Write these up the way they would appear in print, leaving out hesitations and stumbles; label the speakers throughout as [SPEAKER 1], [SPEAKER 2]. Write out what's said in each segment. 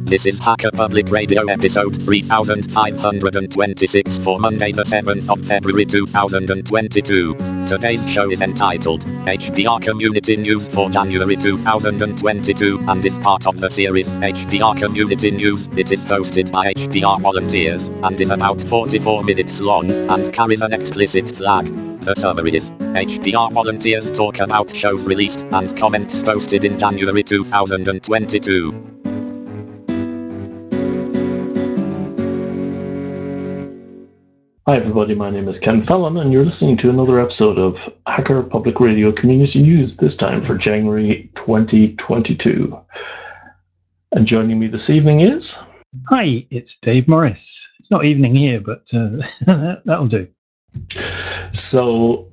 [SPEAKER 1] This is Hacker Public Radio episode 3526 for Monday the 7th of February 2022. Today's show is entitled HPR Community News for January 2022 and is part of the series HPR Community News. It is hosted by HPR volunteers and is about 44 minutes long and carries an explicit flag. The summary is, HPR volunteers talk about shows released and comments posted in January 2022.
[SPEAKER 2] Hi everybody, my name is Ken Fallon and you're listening to another episode of Hacker Public Radio Community News, this time for January 2022. And joining me this evening is...
[SPEAKER 3] Hi, it's Dave Morris. It's not evening here, but that'll do.
[SPEAKER 2] So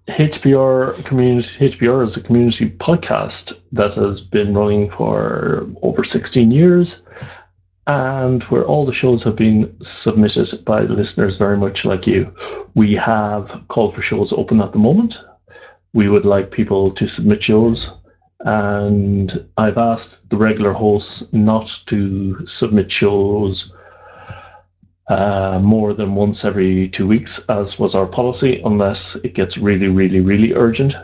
[SPEAKER 2] HPR is a community podcast that has been running for over 16 years. And where all the shows have been submitted by listeners very much like you. We have call for shows open at the moment. We would like people to submit shows. And I've asked the regular hosts not to submit shows more than once every 2 weeks, as was our policy, unless it gets really, really, really urgent.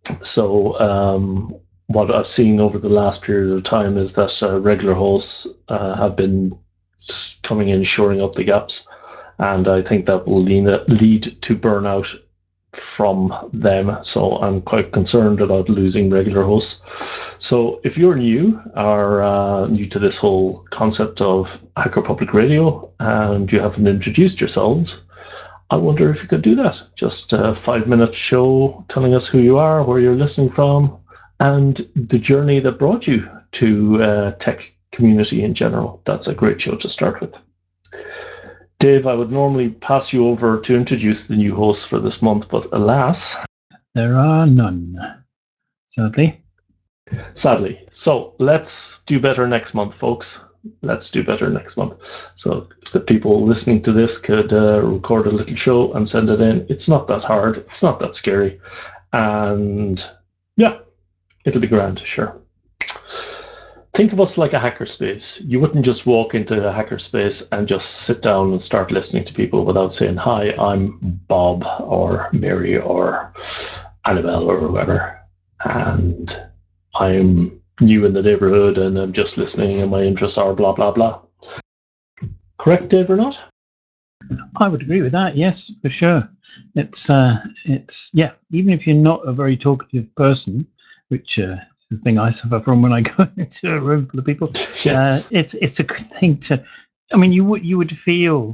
[SPEAKER 2] So what I've seen over the last period of time is that regular hosts have been coming in, shoring up the gaps, and I think that will lead to burnout from them. So I'm quite concerned about losing regular hosts. So if you're new or new to this whole concept of Hacker Public Radio and you haven't introduced yourselves, I wonder if you could do that. Just a 5-minute show telling us who you are, where you're listening from, and the journey that brought you to tech community in general. That's a great show to start with. Dave, I would normally pass you over to introduce the new hosts for this month, but alas...
[SPEAKER 3] there are none, sadly.
[SPEAKER 2] Sadly. So let's do better next month, folks. Let's do better next month. So if the people listening to this could record a little show and send it in, it's not that hard. It's not that scary. And yeah. It'll be grand, sure. Think of us like a hackerspace. You wouldn't just walk into a hackerspace and just sit down and start listening to people without saying, hi, I'm Bob or Mary or Annabelle or whoever, and I'm new in the neighborhood and I'm just listening and my interests are blah, blah, blah. Correct, Dave, or not?
[SPEAKER 3] I would agree with that, yes, for sure. It's yeah, even if you're not a very talkative person, which is the thing I suffer from when I go into a room full of people.
[SPEAKER 2] Yes.
[SPEAKER 3] It's a good thing to. I mean, you would feel,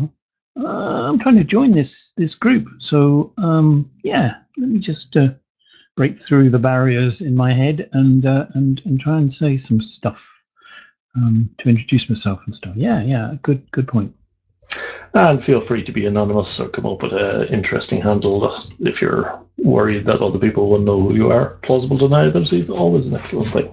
[SPEAKER 3] I'm trying to join this group. So yeah, let me just break through the barriers in my head and try and say some stuff to introduce myself and stuff. Yeah, good point.
[SPEAKER 2] And feel free to be anonymous or come up with an interesting handle if you're worried that other people will know who you are. Plausible deniability is always an excellent thing.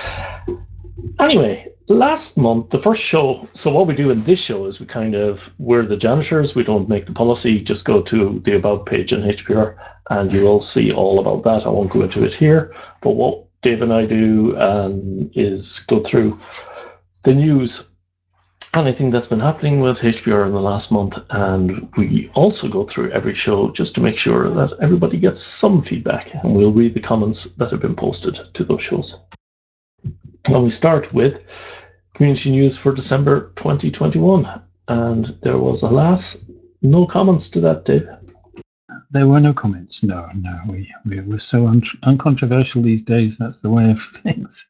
[SPEAKER 2] Anyway, last month, the first show, so what we do in this show is we're the janitors, we don't make the policy, just go to the About page in HPR and you will see all about that. I won't go into it here, but what Dave and I do is go through the news, anything that's been happening with HPR in the last month, and we also go through every show just to make sure that everybody gets some feedback, and we'll read the comments that have been posted to those shows. And we start with community news for December 2021, and there was, alas, no comments to that, Dave.
[SPEAKER 3] There were no comments. No, we're so uncontroversial these days. That's the way of things.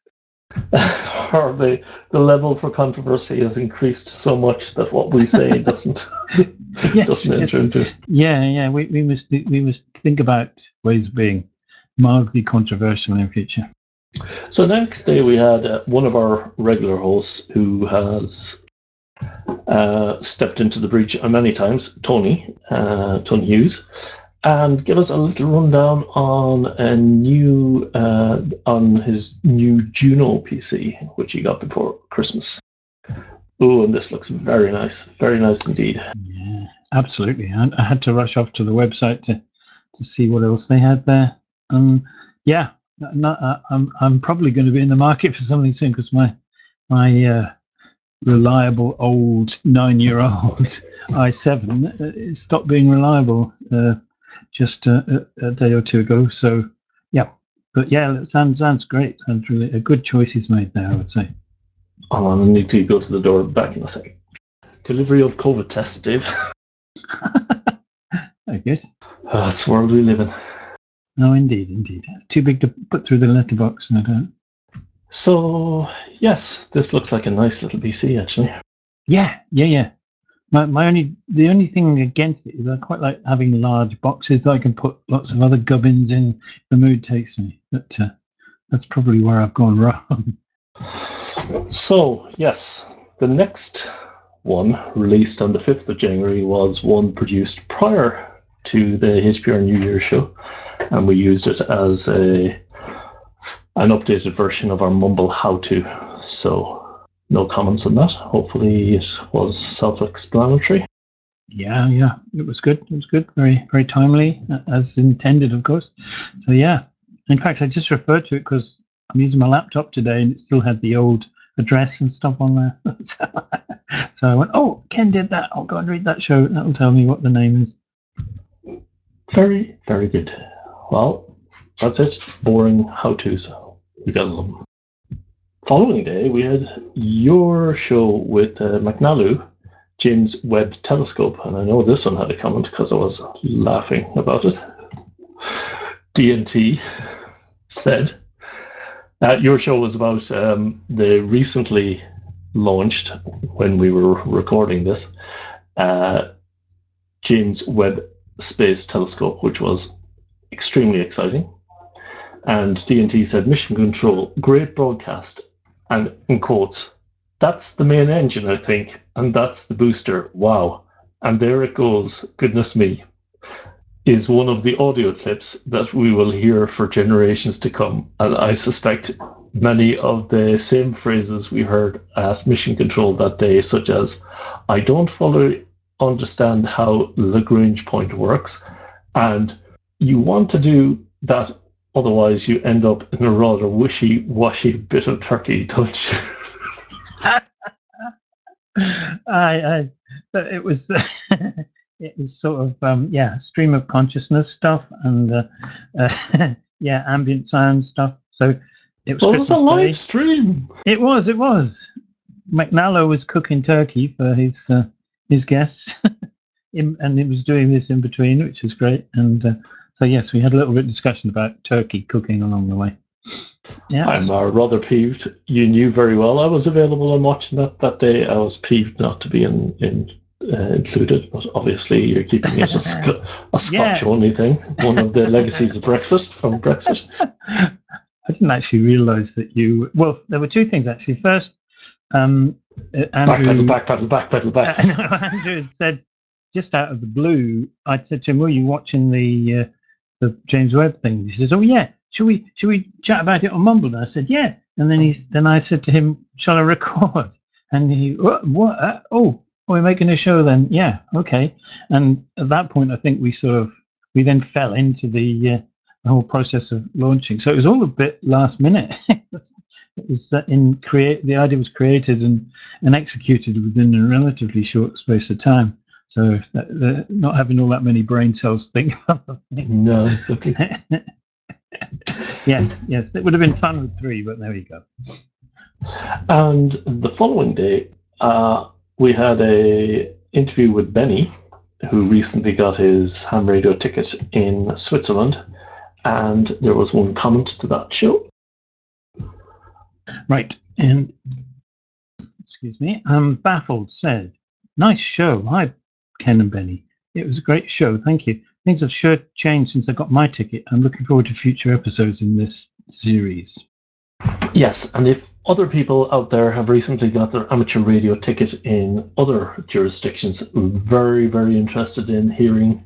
[SPEAKER 2] Or the level for controversy has increased so much that what we say doesn't enter into it.
[SPEAKER 3] Yeah. We must think about ways of being mildly controversial in future.
[SPEAKER 2] So next day we had one of our regular hosts who has stepped into the breach many times, Tony Hughes, and give us a little rundown on on his new Juno PC, which he got before Christmas. Oh, and this looks very nice indeed.
[SPEAKER 3] Yeah, absolutely. I had to rush off to the website to see what else they had there. Yeah, I'm probably going to be in the market for something soon because my reliable old 9-year-old i7. It stopped being reliable just a day or two ago. So, yeah. But yeah, it sounds great. And really a good choice he's made there, I would say.
[SPEAKER 2] Oh, I need to go to the door back in a second. Delivery of COVID tests, Dave.
[SPEAKER 3] Very good.
[SPEAKER 2] That's the world we live in.
[SPEAKER 3] No, indeed. It's too big to put through the letterbox, no doubt.
[SPEAKER 2] So, yes, this looks like a nice little PC, actually.
[SPEAKER 3] Yeah. The only thing against it is I quite like having large boxes that I can put lots of other gubbins in if the mood takes me. But that's probably where I've gone wrong.
[SPEAKER 2] So, yes, the next one released on the 5th of January was one produced prior to the HPR New Year show, and we used it as an updated version of our Mumble how-to. So, no comments on that. Hopefully it was self-explanatory.
[SPEAKER 3] Yeah, it was good. Very, very timely, as intended, of course. So, yeah. In fact, I just referred to it because I'm using my laptop today and it still had the old address and stuff on there. So I went, oh, Ken did that. I'll go and read that show. That'll tell me what the name is.
[SPEAKER 2] Very, very good. Well, that's it. Boring how-to, so we got them. Following day, we had your show with McNallu, James Webb Telescope, and I know this one had a comment because I was laughing about it. DNT said, your show was about the recently launched, when we were recording this, James Webb Space Telescope, which was extremely exciting. And DNT said, mission control, great broadcast. And in quotes, that's the main engine, I think, and that's the booster. Wow. And there it goes, goodness me, is one of the audio clips that we will hear for generations to come. And I suspect many of the same phrases we heard at Mission Control that day, such as, I don't fully understand how Lagrange point works, and you want to do that, otherwise you end up in a rather wishy-washy bit of turkey, don't you?
[SPEAKER 3] It was it was sort of stream of consciousness stuff and ambient sound stuff. So it was.
[SPEAKER 2] Well, it was a live
[SPEAKER 3] Day.
[SPEAKER 2] stream.
[SPEAKER 3] It was. McNallo was cooking turkey for his guests, and it was doing this in between, which was great. And so yes, we had a little bit of discussion about turkey cooking along the way. Yeah,
[SPEAKER 2] I'm rather peeved. You knew very well I was available and watching that day. I was peeved not to be included, but obviously you're keeping it a Scotch-only thing. One of the legacies of Brexit.
[SPEAKER 3] I didn't actually realise that you... Well, there were two things, actually. First, Andrew...
[SPEAKER 2] Backpedal.
[SPEAKER 3] Andrew had said, just out of the blue, I'd said to him, were you watching the James Webb thing? He says, oh, yeah. Should we chat about it on Mumble? And I said, yeah. And then I said to him, shall I record? And he, what? Oh, we're making a show then? Yeah, okay. And at that point, I think we then fell into the whole process of launching. So it was all a bit last minute. It was the idea was created and executed within a relatively short space of time. So not having all that many brain cells think about things.
[SPEAKER 2] No, okay.
[SPEAKER 3] Yes, it would have been fun with 3, but there we go.
[SPEAKER 2] And the following day, we had a interview with Benny, who recently got his ham radio ticket in Switzerland, and there was one comment to that show.
[SPEAKER 3] Right, and excuse me, Baffled said, nice show. Hi, Ken and Benny. It was a great show, thank you. Things have sure changed since I got my ticket. I'm looking forward to future episodes in this series.
[SPEAKER 2] Yes, and if other people out there have recently got their amateur radio ticket in other jurisdictions, I'm very, very interested in hearing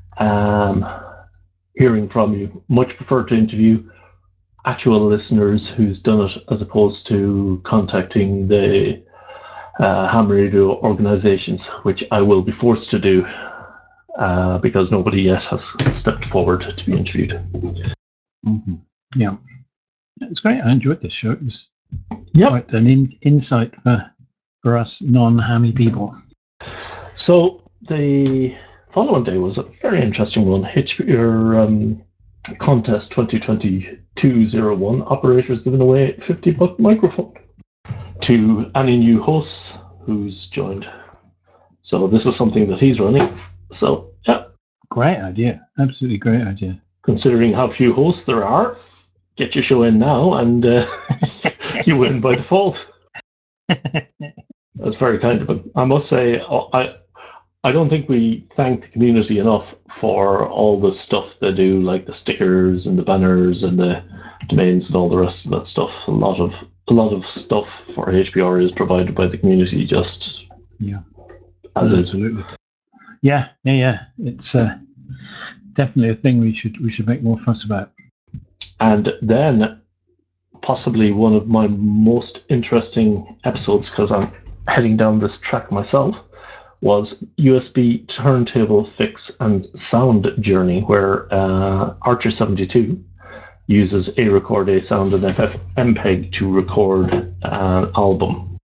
[SPEAKER 2] from you. Much prefer to interview actual listeners who's done it as opposed to contacting the ham radio organizations, which I will be forced to do. Because nobody yet has stepped forward to be interviewed.
[SPEAKER 3] Mm-hmm. Yeah, it's great. I enjoyed this show. It was quite an insight for for us non-hammy people?
[SPEAKER 2] So the following day was a very interesting one. HPR Contest 2022-01 operators giving away a $50 microphone to any new hosts who's joined. So this is something that he's running. So yeah,
[SPEAKER 3] Great idea. Absolutely great idea.
[SPEAKER 2] considering how few hosts there are, get your show in now and you win by default. That's very kind of him. I must say, I don't think we thank the community enough for all the stuff they do, like the stickers and the banners and the domains and all the rest of that stuff. A lot of stuff for HPR is provided by the community, just as is.
[SPEAKER 3] Absolutely. Yeah. It's definitely a thing we should make more fuss about.
[SPEAKER 2] And then possibly one of my most interesting episodes, because I'm heading down this track myself, was USB turntable fix and sound journey, where Archer 72 uses A-Record, A-Sound, and FFmpeg to record an album.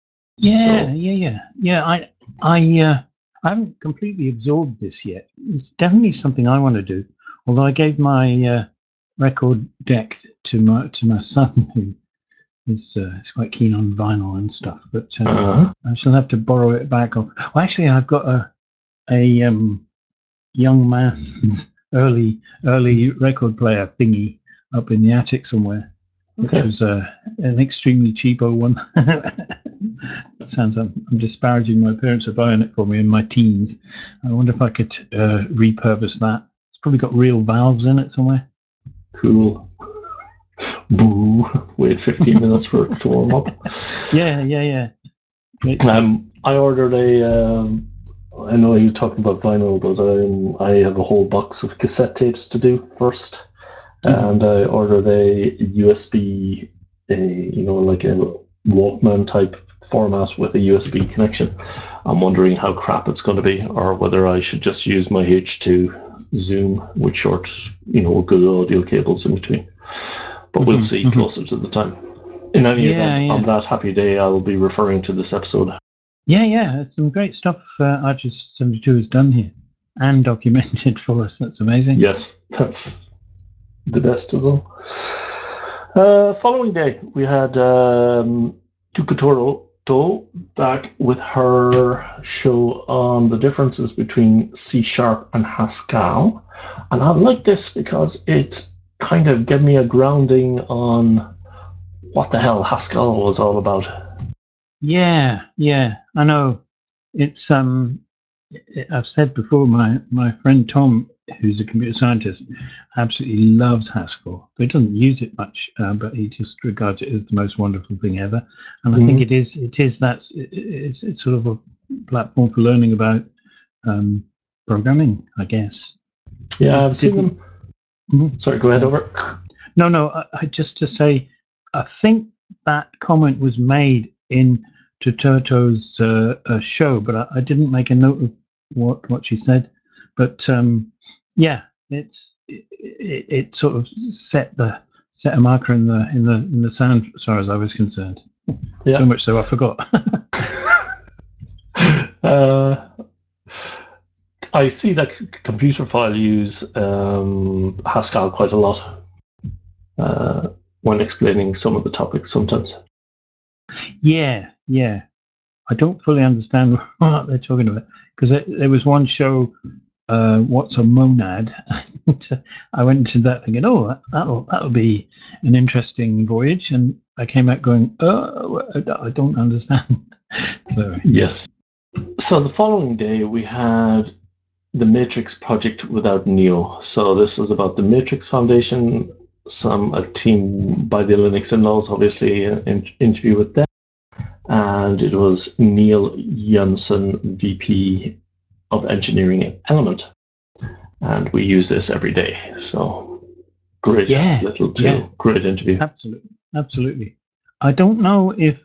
[SPEAKER 2] I haven't completely absorbed this yet. It's definitely something I want to do. Although I gave my record deck to my son, who is quite keen on vinyl and stuff. But I shall have to borrow it back off. Well, actually, I've got a young man's early record player thingy up in the attic somewhere, which was an extremely cheapo one. It sounds I'm disparaging my parents for buying it for me in my teens. I wonder if I could repurpose that. It's probably got real valves in it somewhere. Cool. Boo. Wait 15 minutes for it to warm up.
[SPEAKER 3] Yeah.
[SPEAKER 2] I ordered I know you're talking about vinyl, but I have a whole box of cassette tapes to do first. And I ordered a USB, like a Walkman type format with a USB connection. I'm wondering how crap it's going to be, or whether I should just use my H2 Zoom with short, good audio cables in between. But we'll see closer to the time. In any event, on that happy day, I'll be referring to this episode.
[SPEAKER 3] Yeah, some great stuff Archer 72 has done here and documented for us. That's amazing.
[SPEAKER 2] Yes, that's the best as well. Following day, we had Tukatoro back with her show on the differences between C# and Haskell. And I like this because it kind of gave me a grounding on what the hell Haskell was all about. Yeah,
[SPEAKER 3] I know. It's I've said before, my friend Tom, who's a computer scientist, absolutely loves Haskell. He doesn't use it much, but he just regards it as the most wonderful thing ever. And I think it's sort of a platform for learning about programming, I guess.
[SPEAKER 2] Yeah, I've seen them. Sorry, go ahead, over.
[SPEAKER 3] No, I just to say, I think that comment was made in Tuturto's show, but I didn't make a note of what she said. But it sort of set a marker in the sound as far as I was concerned. Yeah. So much so I forgot.
[SPEAKER 2] I see that Computer File use Haskell quite a lot when explaining some of the topics sometimes.
[SPEAKER 3] Yeah. I don't fully understand what they're talking about, because there was one show, What's a Monad? I went into that thinking, that'll be an interesting voyage, and I came out going, I don't understand. So
[SPEAKER 2] yes. So the following day we had the Matrix project without Neo. So this is about the Matrix Foundation, a team by the Linux in-laws, obviously, an interview with them. And it was Neil Janssen, VP of Engineering at Element. And we use this every day. So great great interview.
[SPEAKER 3] Absolutely. I don't know if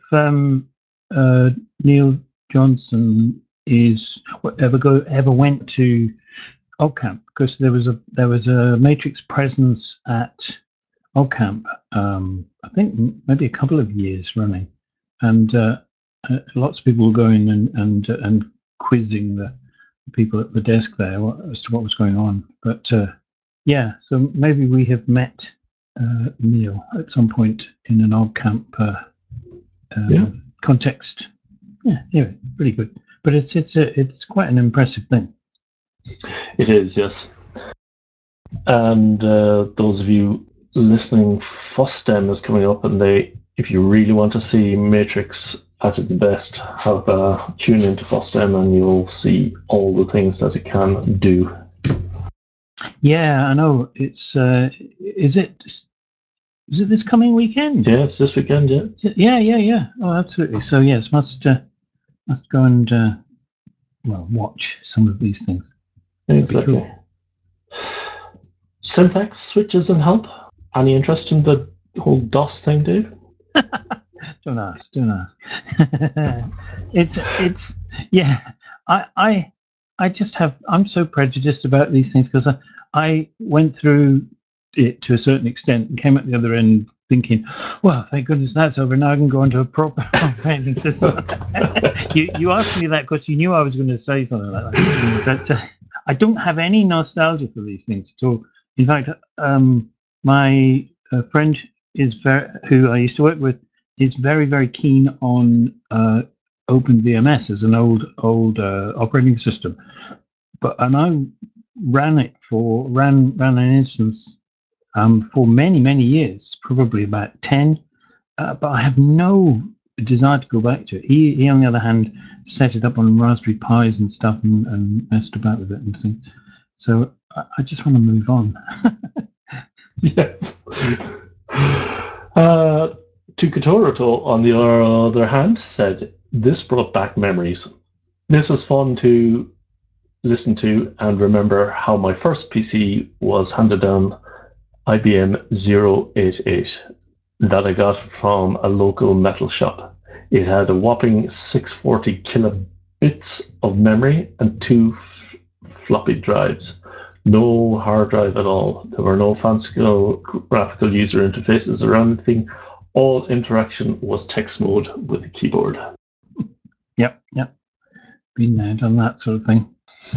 [SPEAKER 3] Neil Johnson ever went to OggCamp, because there was a Matrix presence at OggCamp, I think maybe a couple of years running, and lots of people were going and quizzing the people at the desk there as to what was going on. But yeah, so maybe we have met Neil at some point in an OggCamp context. Yeah, anyway, pretty good. But it's quite an impressive thing.
[SPEAKER 2] It is, yes. And those of you listening, FOSDEM is coming up, and if you really want to see Matrix at its best, have tune into FOSDEM and you'll see all the things that it can do.
[SPEAKER 3] Yeah, I know. It's is it this coming weekend?
[SPEAKER 2] Yeah, it's this weekend. Yeah.
[SPEAKER 3] Yeah. Oh, absolutely. So yes, must go and watch some of these things.
[SPEAKER 2] Exactly. Cool. Syntax switches and help. Any interest in the whole DOS thing, Dave?
[SPEAKER 3] Don't ask. It's yeah. I just I'm so prejudiced about these things because I went through it to a certain extent and came at the other end thinking, well, thank goodness that's over. Now I can go into a proper operating system. You asked me that because you knew I was going to say something like that. But I don't have any nostalgia for these things at all. In fact, my friend who I used to work with is very, very keen on OpenVMS as an old operating system. And I ran an instance for many, many years, probably about 10, but I have no desire to go back to it. He on the other hand, set it up on Raspberry Pis and stuff and messed about with it and things. So I just want to move on.
[SPEAKER 2] Yeah. Tukatoroto, on the other hand, said, this brought back memories. This was fun to listen to and remember how my first PC was handed down IBM 088 that I got from a local metal shop. It had a whopping 640 kilobits of memory and 2 floppy drives. No hard drive at all. There were no fancy graphical user interfaces or anything. All interaction was text mode with the keyboard.
[SPEAKER 3] Yep. Been there, done that sort of thing.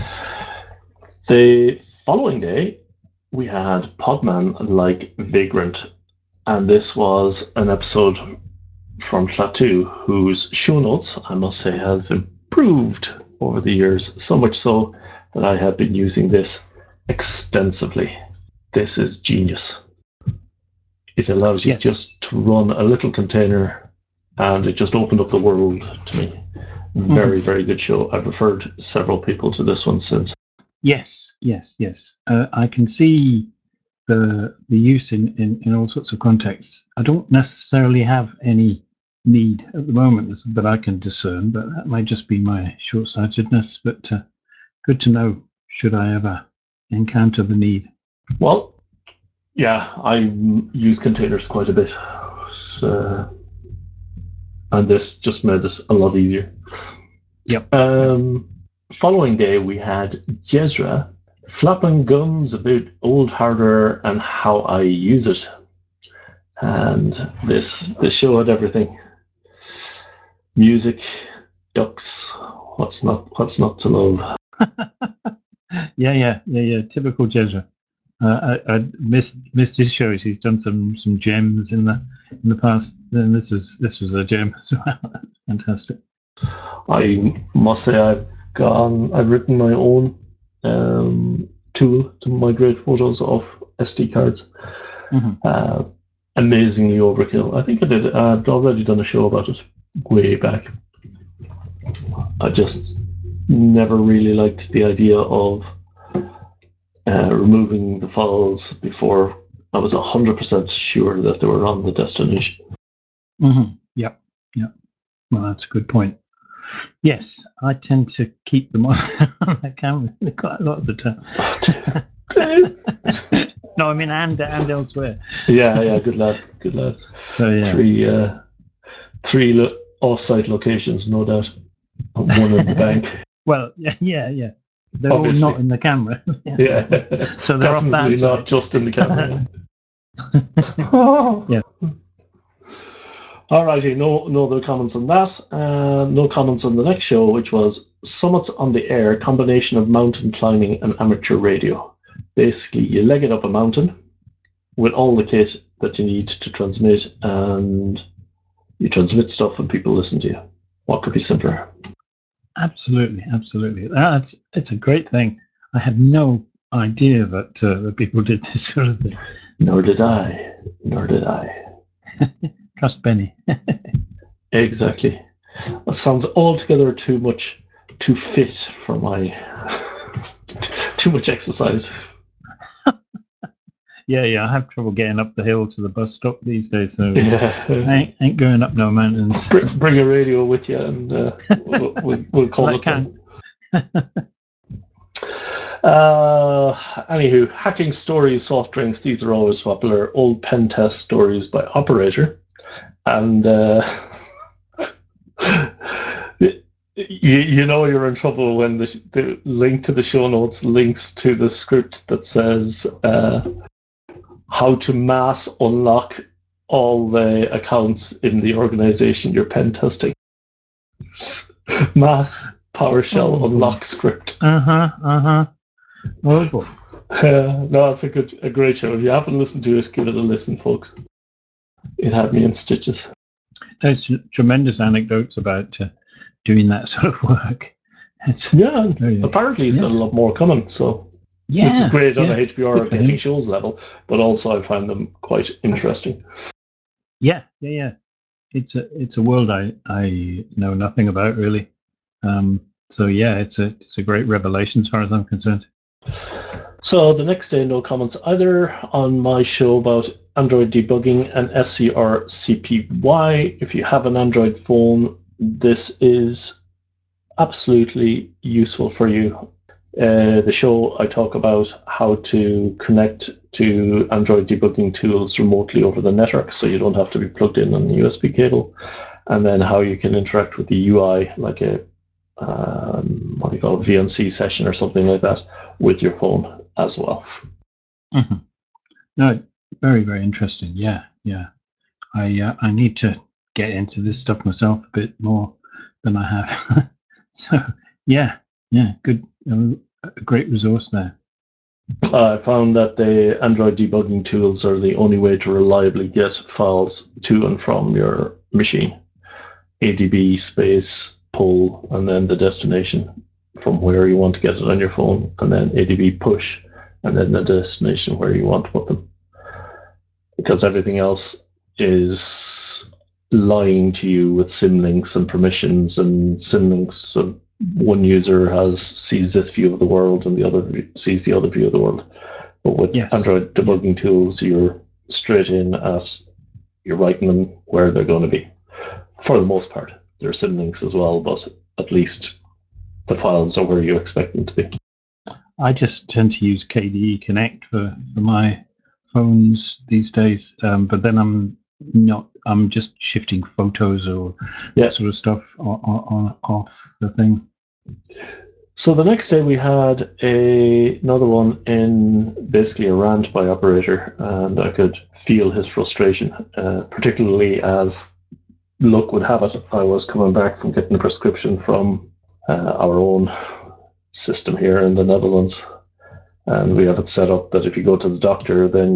[SPEAKER 2] The following day, we had Podman like Vagrant, and this was an episode from Klaatu, whose show notes, I must say, has improved over the years, so much so that I have been using this extensively. This is genius. It allows you just to run a little container, and it just opened up the world to me. Very, very good show. I've referred several people to this one since.
[SPEAKER 3] Yes. I can see the use in all sorts of contexts. I don't necessarily have any need at the moment that I can discern, but that might just be my short-sightedness. But good to know should I ever encounter the need.
[SPEAKER 2] Well, yeah, I use containers quite a bit. And this just made this a lot easier.
[SPEAKER 3] Yep.
[SPEAKER 2] Following day, we had Jezra flapping gums about old hardware and how I use it. And this show had everything. Music, ducks, what's not to love.
[SPEAKER 3] Yeah. Typical Jezra. I missed his shows. He's done some gems in the past, and this was a gem as well. Fantastic.
[SPEAKER 2] I must say I've written my own tool to migrate photos off SD cards. Mm-hmm. Amazingly overkill. I think I'd already done a show about it way back. I just never really liked the idea of removing the files before I was 100% sure that they were on the destination.
[SPEAKER 3] Mm-hmm. Yep. Well, that's a good point. Yes, I tend to keep them on the camera quite a lot of the time. No, I mean, and elsewhere.
[SPEAKER 2] Yeah, good lad.
[SPEAKER 3] So yeah,
[SPEAKER 2] three off-site locations, no doubt. One in the bank.
[SPEAKER 3] Well, yeah. They're obviously all not in the camera.
[SPEAKER 2] Yeah.
[SPEAKER 3] So they're
[SPEAKER 2] definitely
[SPEAKER 3] off that
[SPEAKER 2] not just in the camera.
[SPEAKER 3] Yeah.
[SPEAKER 2] Alrighty, no other comments on that. No comments on the next show, which was Summits on the Air, combination of mountain climbing and amateur radio. Basically, you leg it up a mountain with all the kit that you need to transmit, and you transmit stuff and people listen to you. What could be simpler?
[SPEAKER 3] Absolutely. It's a great thing. I had no idea that people did this sort of thing.
[SPEAKER 2] Nor did I.
[SPEAKER 3] Trust Benny.
[SPEAKER 2] Exactly. That sounds altogether too fit for my too much exercise.
[SPEAKER 3] Yeah. I have trouble getting up the hill to the bus stop these days, so
[SPEAKER 2] Yeah.
[SPEAKER 3] I ain't going up no mountains.
[SPEAKER 2] Bring a radio with you, and we'll call
[SPEAKER 3] Well, I
[SPEAKER 2] it.
[SPEAKER 3] can.
[SPEAKER 2] Anywho, hacking stories, soft drinks. These are always popular. Old pen test stories by Operator, and you know you're in trouble when the link to the show notes links to the script that says how to mass unlock all the accounts in the organization you're pen testing. Mass PowerShell unlock script.
[SPEAKER 3] Oh boy.
[SPEAKER 2] No, it's a great show. If you haven't listened to it, give it a listen, folks. It had me in stitches.
[SPEAKER 3] There's tremendous anecdotes about doing that sort of work.
[SPEAKER 2] Apparently he's got a lot more coming, so which is great on the HBR getting shows level, but also I find them quite interesting.
[SPEAKER 3] Yeah. It's a world I know nothing about really. So yeah, it's a great revelation as far as I'm concerned.
[SPEAKER 2] So the next day, no comments either on my show about Android debugging and SCR-CPY. If you have an Android phone, this is absolutely useful for you. The show I talk about how to connect to Android debugging tools remotely over the network, so you don't have to be plugged in on the USB cable, and then how you can interact with the UI like a VNC session or something like that with your phone as well.
[SPEAKER 3] Mm-hmm. No, very, very interesting. Yeah. I need to get into this stuff myself a bit more than I have. So yeah, good, a great resource there.
[SPEAKER 2] I found that the Android debugging tools are the only way to reliably get files to and from your machine. ADB space pull, and then the destination from where you want to get it on your phone, and then ADB push, and then the destination where you want to put them. Because everything else is lying to you with symlinks and permissions and symlinks. And one user sees this view of the world and the other sees the other view of the world. But with Android debugging tools, you're straight in you're writing them where they're going to be. For the most part. There are symlinks as well, but at least the files are where you expect them to be.
[SPEAKER 3] I just tend to use KDE Connect for my phones these days, but then I'm just shifting photos or that sort of stuff off the thing.
[SPEAKER 2] So the next day we had another one in basically a rant by Operator, and I could feel his frustration, particularly as luck would have it, I was coming back from getting a prescription from our own system here in the Netherlands, and we have it set up that if you go to the doctor, then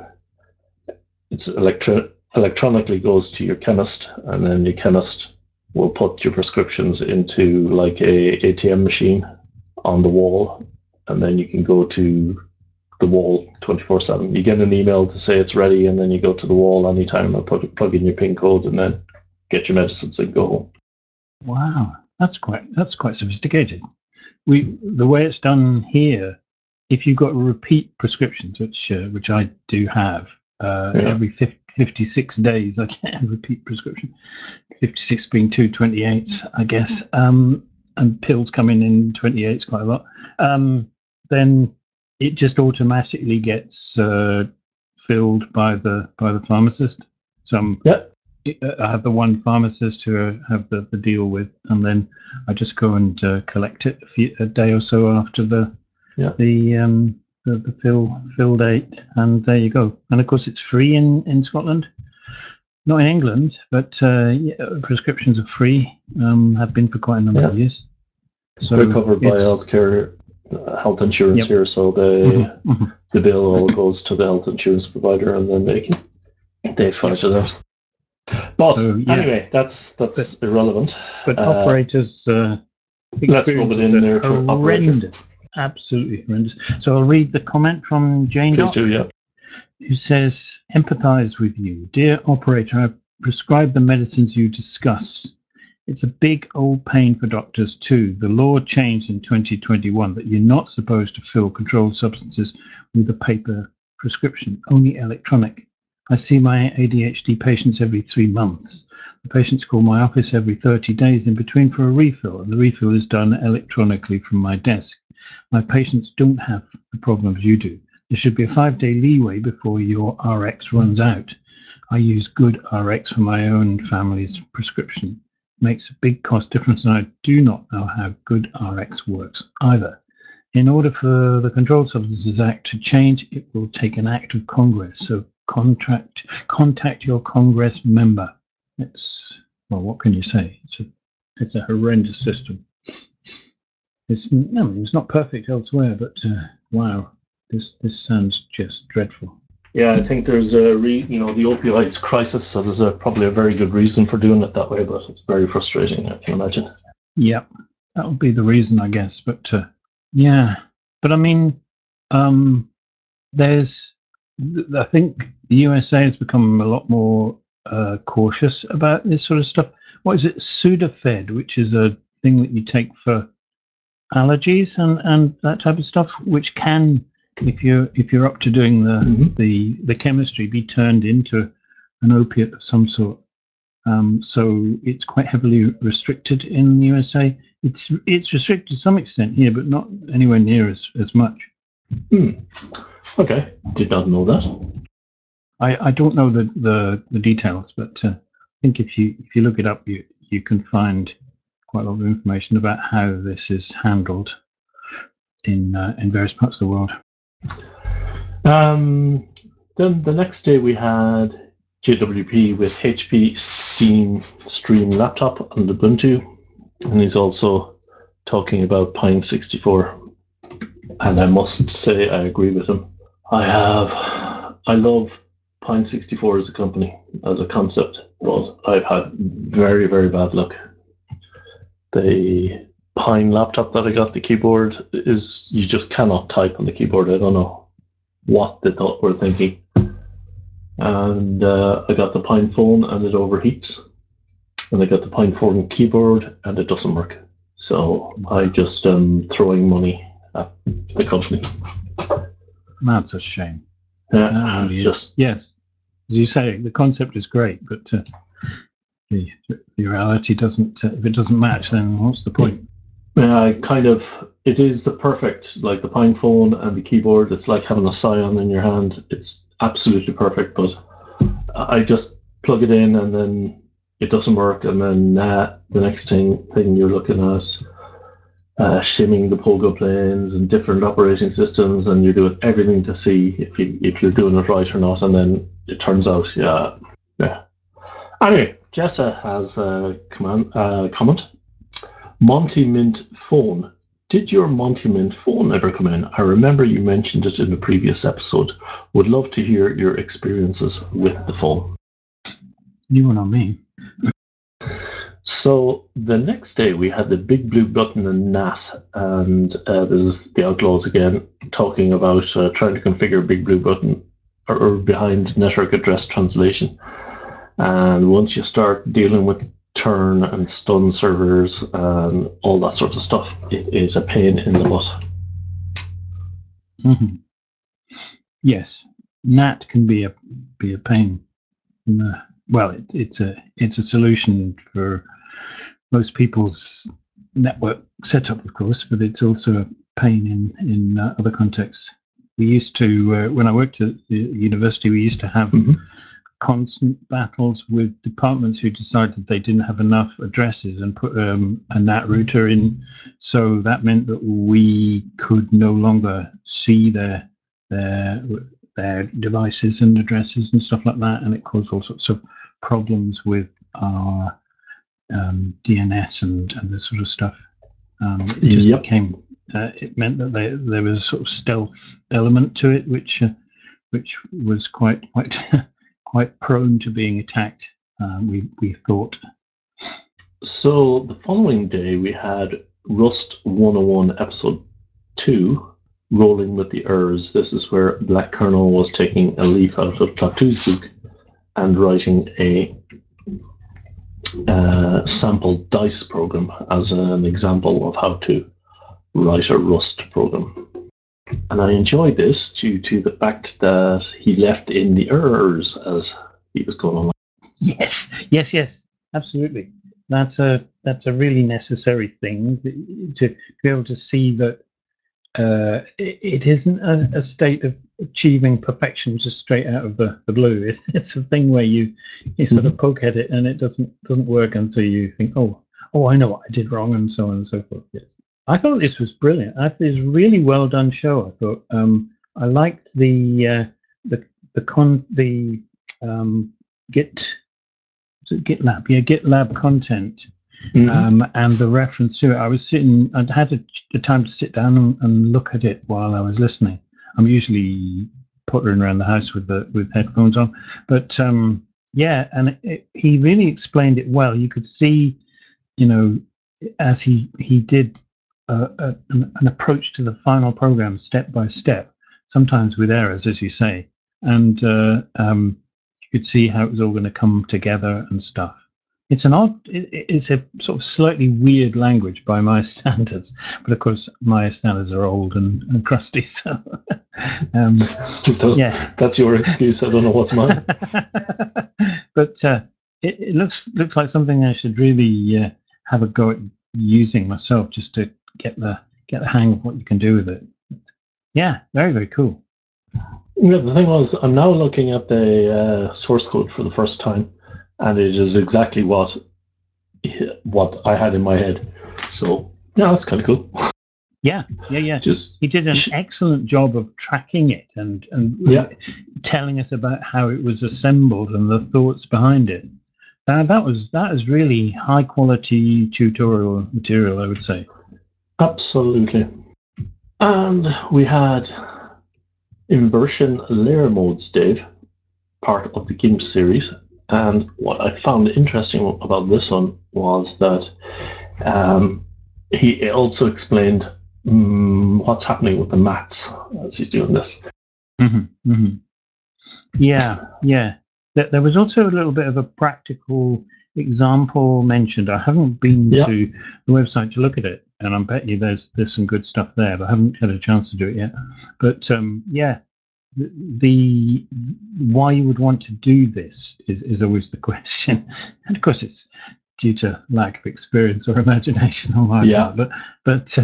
[SPEAKER 2] it's electronically goes to your chemist, and then your chemist will put your prescriptions into like a ATM machine on the wall, and then you can go to the wall 24/7. You get an email to say it's ready, and then you go to the wall anytime and plug in your PIN code, and then get your medicines and go home.
[SPEAKER 3] Wow, that's quite sophisticated. The way it's done here, if you've got repeat prescriptions, which I do have, every 56 days I get a repeat prescription. 56 being 228s, I guess, and pills coming in 28s quite a lot. Then it just automatically gets filled by the pharmacist. So I have the one pharmacist who I have the deal with, and then I just go and collect it a day or so after the fill date, and there you go. And of course, it's free in Scotland, Not in England, but yeah, prescriptions are free. Have been for quite a number of years. So
[SPEAKER 2] they're covered by
[SPEAKER 3] it's-
[SPEAKER 2] healthcare, health insurance
[SPEAKER 3] Yep.
[SPEAKER 2] here, so the bill all goes to the health insurance provider, and then they fight it out. But
[SPEAKER 3] So, yeah.
[SPEAKER 2] anyway, that's irrelevant.
[SPEAKER 3] But operators'
[SPEAKER 2] let's rub it
[SPEAKER 3] experiences
[SPEAKER 2] in there
[SPEAKER 3] are
[SPEAKER 2] for operators.
[SPEAKER 3] horrendous. Absolutely horrendous. So I'll read the comment from Jane
[SPEAKER 2] Please
[SPEAKER 3] Doc,
[SPEAKER 2] do, yeah.
[SPEAKER 3] who says, "Empathize with you. Dear operator, I prescribe the medicines you discuss. It's a big old pain for doctors too. The law changed in 2021 that you're not supposed to fill controlled substances with a paper prescription, only electronic. I see my ADHD patients every 3 months. The patients call my office every 30 days in between for a refill, and the refill is done electronically from my desk. My patients don't have the problems you do. There should be a 5-day leeway before your RX runs out. I use Good RX for my own family's prescription. Makes a big cost difference, and I do not know how Good RX works either. In order for the Controlled Substances Act to change, it will take an act of Congress. So contact your Congress member." Well, what can you say? It's a horrendous system. It's not perfect elsewhere, but wow, this sounds just dreadful.
[SPEAKER 2] Yeah, I think there's the opioids crisis, so there's probably a very good reason for doing it that way, but it's very frustrating, I can imagine.
[SPEAKER 3] Yep, that would be the reason, I guess. But yeah, but I mean, I think the USA has become a lot more cautious about this sort of stuff. What is it, Sudafed, which is a thing that you take for allergies and that type of stuff, which can, if you're up to doing the chemistry, be turned into an opiate of some sort. So it's quite heavily restricted in the USA. It's restricted to some extent here, but not anywhere near as much.
[SPEAKER 2] Okay, did not know that.
[SPEAKER 3] I don't know the details, but I think if you look it up, you can find quite a lot of information about how this is handled in various parts of the world.
[SPEAKER 2] Then the next day we had JWP with HP Steam Stream Laptop and Ubuntu, and he's also talking about Pine 64. And I must say I agree with him. I love Pine 64 as a company, as a concept, but I've had very, very bad luck. The Pine laptop that I got, the keyboard is, you just cannot type on the keyboard. I don't know what they thought were thinking. And I got the Pine phone and it overheats. And I got the Pine phone keyboard and it doesn't work. So I just am throwing money at the company.
[SPEAKER 3] That's a shame.
[SPEAKER 2] Just
[SPEAKER 3] yes, as you say, the concept is great, but the reality doesn't. If it doesn't match, then what's the point?
[SPEAKER 2] It is the perfect, like the Pine phone and the keyboard. It's like having a Scion in your hand. It's absolutely perfect, but I just plug it in and then it doesn't work, and then the next thing you're looking at shimming the pogo planes and different operating systems, and you're doing everything to see if you're doing it right or not, and then it turns out, yeah. Anyway, Jessa has a comment. Monty Mint phone. Did your Monty Mint phone ever come in? I remember you mentioned it in the previous episode. Would love to hear your experiences with the phone.
[SPEAKER 3] You and on me.
[SPEAKER 2] So the next day we had the Big Blue Button and NAS, and this is the Outlaws again talking about trying to configure Big Blue Button or behind network address translation. And once you start dealing with turn and stun servers and all that sort of stuff, it is a pain in the butt.
[SPEAKER 3] Mm-hmm. Yes, NAT can be a pain. Well, it's a solution for most people's network setup, of course, but it's also a pain in other contexts. We used to, when I worked at the university, we used to have constant battles with departments who decided they didn't have enough addresses and put a NAT router in. So that meant that we could no longer see their devices and addresses and stuff like that, and it caused all sorts of problems with our DNS and this sort of stuff. It just became. It meant that there was a sort of stealth element to it, which was quite quite prone to being attacked. We thought.
[SPEAKER 2] So the following day we had Rust 101 episode 2, Rolling with the Errors. This is where Black Colonel was taking a leaf out of Klaatu's book and writing a sample dice program as an example of how to write a Rust program. And I enjoyed this due to the fact that he left in the errors as he was going along.
[SPEAKER 3] Yes, absolutely. That's a really necessary thing to be able to see that it isn't a state of achieving perfection just straight out of the blue. It's a thing where you sort of poke at it and it doesn't work until you think, oh, I know what I did wrong, and so on and so forth. Yes, I thought this was brilliant. I thought it was a really well done show. I thought I liked the GitLab content. And the reference to it. I was sitting. I'd had the time to sit down and look at it while I was listening. I'm usually pottering around the house with headphones on, but and he really explained it well. You could see, as he did an approach to the final program step by step, sometimes with errors, as you say, and you could see how it was all going to come together and stuff. It's it's a sort of slightly weird language by my standards, but of course my standards are old and crusty. So,
[SPEAKER 2] that's your excuse. I don't know what's mine.
[SPEAKER 3] But it looks like something I should really have a go at using myself, just to get the hang of what you can do with it. Yeah, very, very cool.
[SPEAKER 2] Yeah, the thing was, I'm now looking at the source code for the first time. And it is exactly what I had in my head. So, yeah, that's kind of cool.
[SPEAKER 3] Yeah. He did an excellent job of tracking it and telling us about how it was assembled and the thoughts behind it. That is really high quality tutorial material, I would say.
[SPEAKER 2] Absolutely. And we had Inversion Layer Modes, Dave, part of the GIMP series. And what I found interesting about this one was that he also explained what's happening with the mats as he's doing this.
[SPEAKER 3] Mm-hmm, mm-hmm. Yeah. There was also a little bit of a practical example mentioned. I haven't been to the website to look at it, and I bet you there's some good stuff there, but I haven't had a chance to do it yet. But the why you would want to do this is always the question, and of course it's due to lack of experience or imagination on my part. But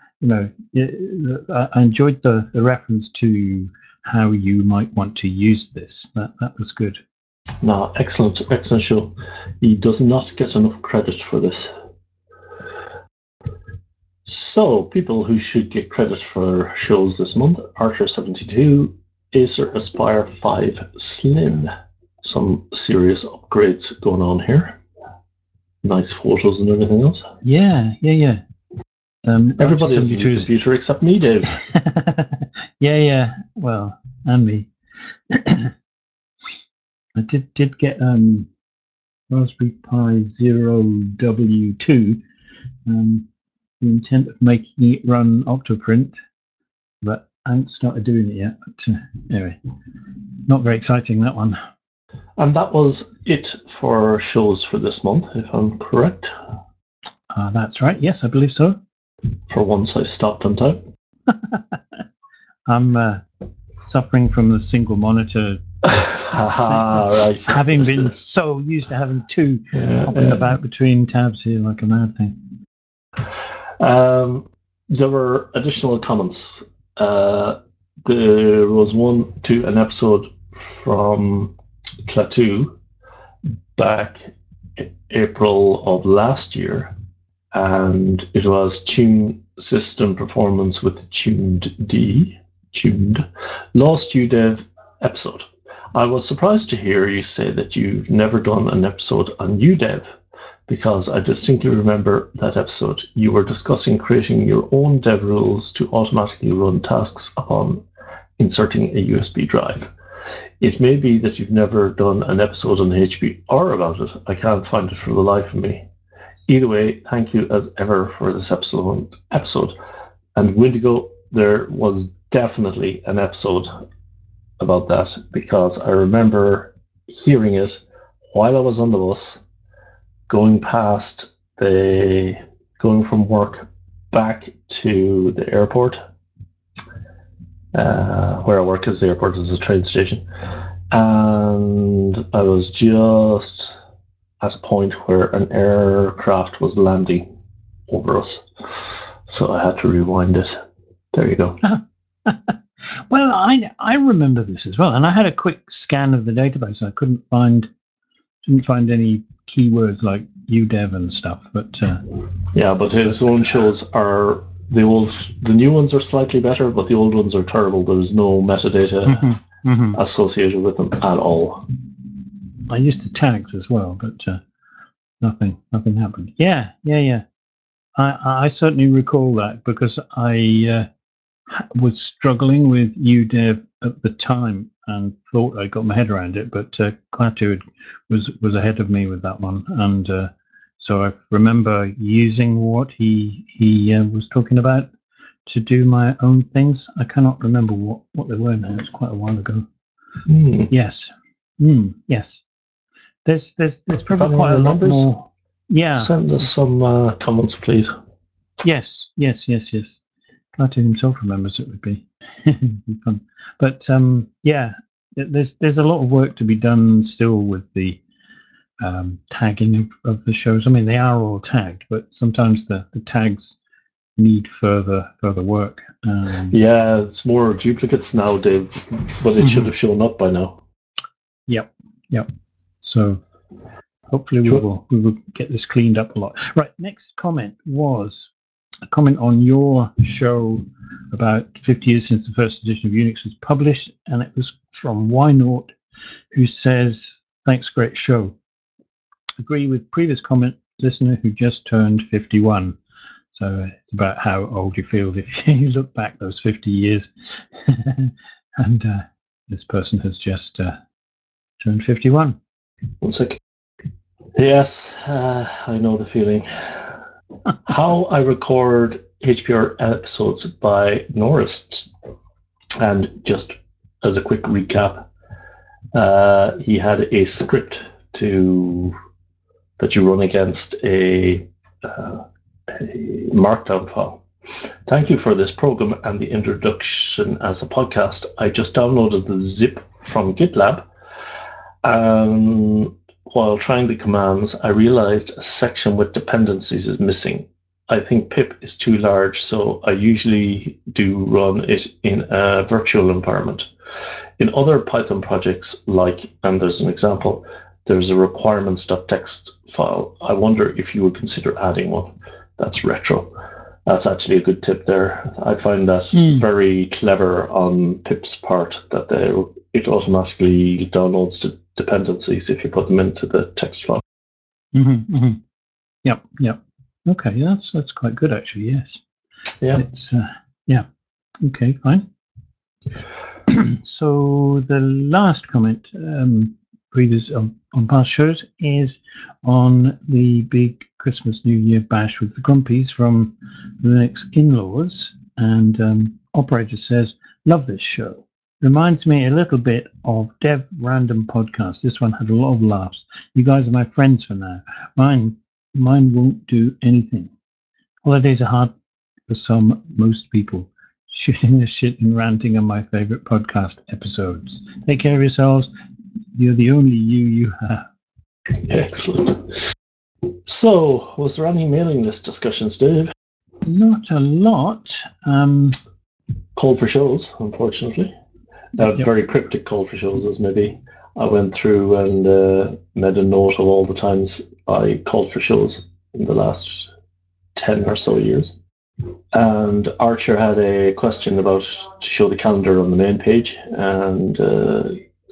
[SPEAKER 3] I enjoyed the reference to how you might want to use this. That was good.
[SPEAKER 2] No, excellent show. He does not get enough credit for this. So people who should get credit for shows this month: Archer 72. Acer Aspire 5 Slim. Some serious upgrades going on here. Nice photos and everything else.
[SPEAKER 3] Yeah.
[SPEAKER 2] Everybody has a new computer except me, Dave.
[SPEAKER 3] Yeah. Well, and me. I did get Raspberry Pi 0W2. The intent of making it run Octoprint, but I haven't started doing it yet, but anyway, not very exciting, that one.
[SPEAKER 2] And that was it for shows for this month, if I'm correct.
[SPEAKER 3] That's right. Yes, I believe so.
[SPEAKER 2] For once, I stopped on time.
[SPEAKER 3] I'm suffering from the single monitor.
[SPEAKER 2] Right.
[SPEAKER 3] Having been so used to having two hopping about between tabs here like a mad thing.
[SPEAKER 2] There were additional comments. There was an episode from Klaatu back in April of last year, and it was Tune System Performance with Tuned Lost You Dev episode. I was surprised to hear you say that you've never done an episode on UDEV, because I distinctly remember that episode. You were discussing creating your own dev rules to automatically run tasks upon inserting a USB drive. It may be that you've never done an episode on HBR about it. I can't find it for the life of me. Either way, thank you as ever for this episode. And Wendigo, there was definitely an episode about that, because I remember hearing it while I was on the bus, going from work back to the airport, where I work as the airport is a train station, and I was just at a point where an aircraft was landing over us, so I had to rewind it. There you go.
[SPEAKER 3] Well, I remember this as well, and I had a quick scan of the database. I didn't find any keywords like UDEV and stuff, but
[SPEAKER 2] yeah, but his own shows are the new ones are slightly better, but the old ones are terrible. There's no metadata associated with them at all.
[SPEAKER 3] I used the tags as well, but nothing happened. Yeah. I certainly recall that, because I was struggling with UDEV at the time and thought I got my head around it, but Klaatu was ahead of me with that one, and so I remember using what he was talking about to do my own things. I cannot remember what they were now. It's quite a while ago. Yes. Yes. There's probably quite a lot more. Yeah.
[SPEAKER 2] Send us some comments, please.
[SPEAKER 3] Yes. Klaatu himself remembers it would be fun. But yeah, there's a lot of work to be done still with the tagging of the shows. I mean, they are all tagged, but sometimes the tags need further work.
[SPEAKER 2] Yeah, it's more duplicates now, Dave, but it should have shown up by now.
[SPEAKER 3] Yep. So hopefully we will get this cleaned up a lot. Right, next comment was a comment on your show about 50 years since the first edition of Unix was published, and it was from Wynaught, who says, "Thanks, great show. Agree with previous comment listener who just turned 51." So it's about how old you feel if you look back those 50 years. And this person has just turned 51.
[SPEAKER 2] 1 sec. Yes, I know the feeling. How I record HPR episodes by Norris. And just as a quick recap, he had a script that you run against a markdown file. Thank you for this program and the introduction as a podcast. I just downloaded the zip from GitLab. While trying the commands, I realized a section with dependencies is missing. I think pip is too large, so I usually do run it in a virtual environment. In other Python projects, and there's an example, there's a requirements.txt file. I wonder if you would consider adding one. That's retro. That's actually a good tip there. I find that very clever on pip's part, that it automatically downloads the dependencies if you put them into the text file.
[SPEAKER 3] Yep. Okay, that's quite good actually. Yes.
[SPEAKER 2] Yeah.
[SPEAKER 3] It's Okay, fine. So the last comment, previous on past shows, is on the big Christmas New Year bash with the Grumpies from Linux In-Laws, and Operator says, "Love this show. Reminds me a little bit of Dev Random Podcast. This one had a lot of laughs. You guys are my friends for now. Mine won't do anything. Holidays are hard for most people. Shooting the shit and ranting on my favorite podcast episodes. Take care of yourselves. You're the only you have."
[SPEAKER 2] Excellent. So, was there any mailing list discussions, Dave?
[SPEAKER 3] Not a lot.
[SPEAKER 2] Call for shows, unfortunately. Very cryptic call for shows is maybe. I went through and made a note of all the times I called for shows in the last 10 or so years. And Archer had a question about to show the calendar on the main page, and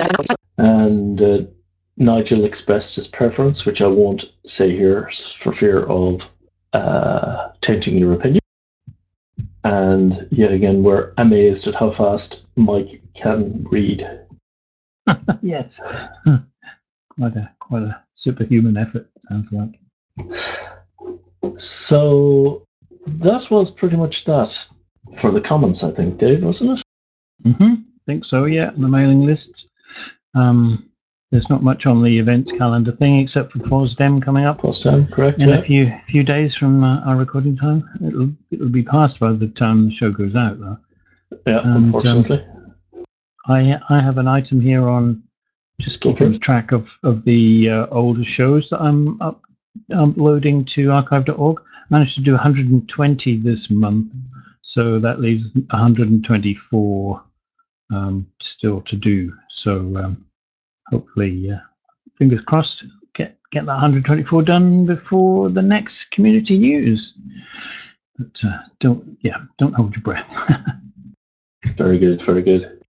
[SPEAKER 2] And Nigel expressed his preference, which I won't say here for fear of tainting your opinion. And yet again, we're amazed at how fast Mike can read.
[SPEAKER 3] Yes. Quite a superhuman effort, sounds like.
[SPEAKER 2] So that was pretty much that for the comments, I think, Dave, wasn't it?
[SPEAKER 3] I think so, yeah. The mailing lists. There's not much on the events calendar thing except for FOSDEM coming up.
[SPEAKER 2] FOSDEM, correct?
[SPEAKER 3] In a few days from our recording time. It'll be past by the time the show goes out, though.
[SPEAKER 2] Yeah, unfortunately.
[SPEAKER 3] I have an item here on just keeping track of the older shows that I'm uploading to archive.org. Managed to do 120 this month, so that leaves 124 still to do. So hopefully, fingers crossed, get that 124 done before the next community news. But don't hold your breath.
[SPEAKER 2] Very good, very good.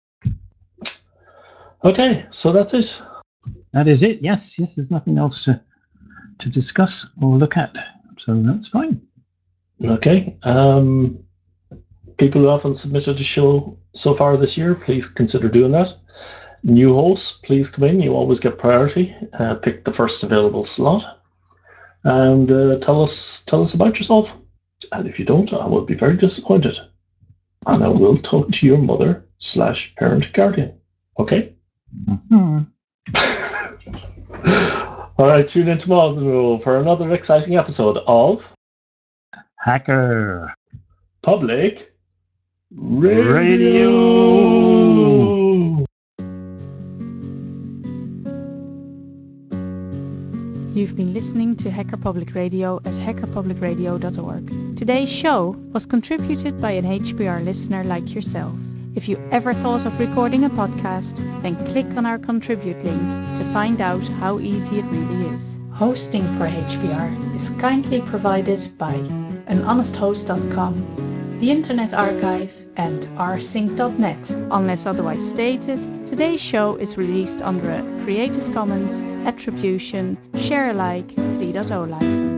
[SPEAKER 2] Okay, so that's it.
[SPEAKER 3] That is it. Yes, there's nothing else to discuss or look at, so that's fine.
[SPEAKER 2] Okay. People who haven't submitted a show so far this year, please consider doing that. New hosts, please come in. You always get priority. Pick the first available slot, and tell us about yourself. And if you don't, I will be very disappointed, and I will talk to your mother/parent guardian. Okay.
[SPEAKER 3] Mm-hmm.
[SPEAKER 2] All right. Tune in tomorrow for another exciting episode of
[SPEAKER 3] Hacker
[SPEAKER 2] Public Radio.
[SPEAKER 4] You've been listening to Hacker Public Radio at hackerpublicradio.org. Today's show was contributed by an HPR listener like yourself. If you ever thought of recording a podcast, then click on our contribute link to find out how easy it really is. Hosting for HPR is kindly provided by anhonesthost.com. the Internet Archive, and rsync.net. Unless otherwise stated, today's show is released under a Creative Commons Attribution Share Alike 3.0 license.